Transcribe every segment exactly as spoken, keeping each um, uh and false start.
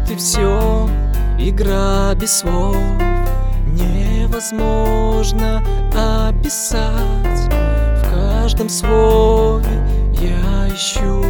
Вот и все, игра без слов. Невозможно описать. В каждом слове я ищу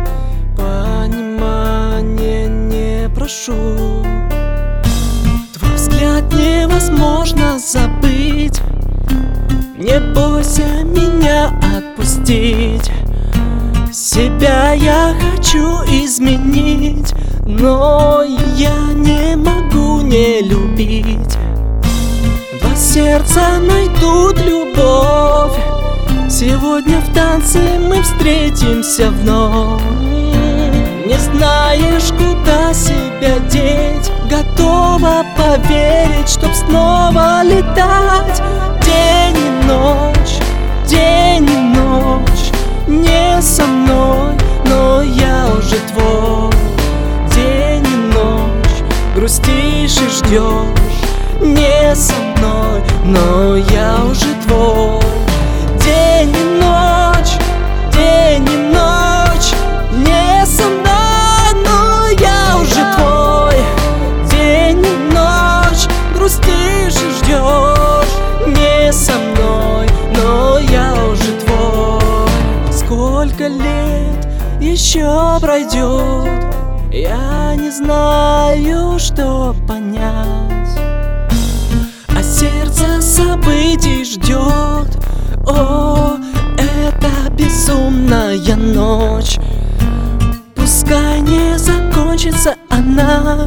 понимание, не прошу. Твой взгляд невозможно забыть. Не бойся меня отпустить. Себя я хочу изменить, но я не могу не любить. Два сердца найдут любовь. Сегодня в танце мы встретимся вновь. Не знаешь, куда себя деть, готова поверить, чтоб снова летать. День и ночь, день и ночь, не со мной, но я уже твой. День и ночь, грустишь и ждешь, не со мной, но я уже твой. День и ночь, день и ночь, не со мной, но я уже твой. День и ночь, грустишь и ждешь, не со мной, но я уже твой. Сколько лет еще пройдет, я не знаю, что понять. А сердце событий ждет. О, это безумная ночь. Пускай не закончится она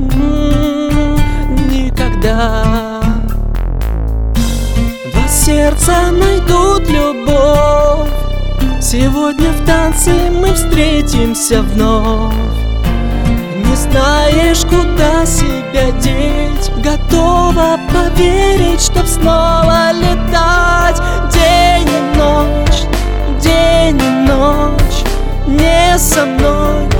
м-м, никогда. Два сердца найдут любовь. Сегодня в танце мы встретимся вновь. Не знаешь, куда себя деть, готова поверить, чтоб снова летать. День и ночь, день и ночь, не со мной,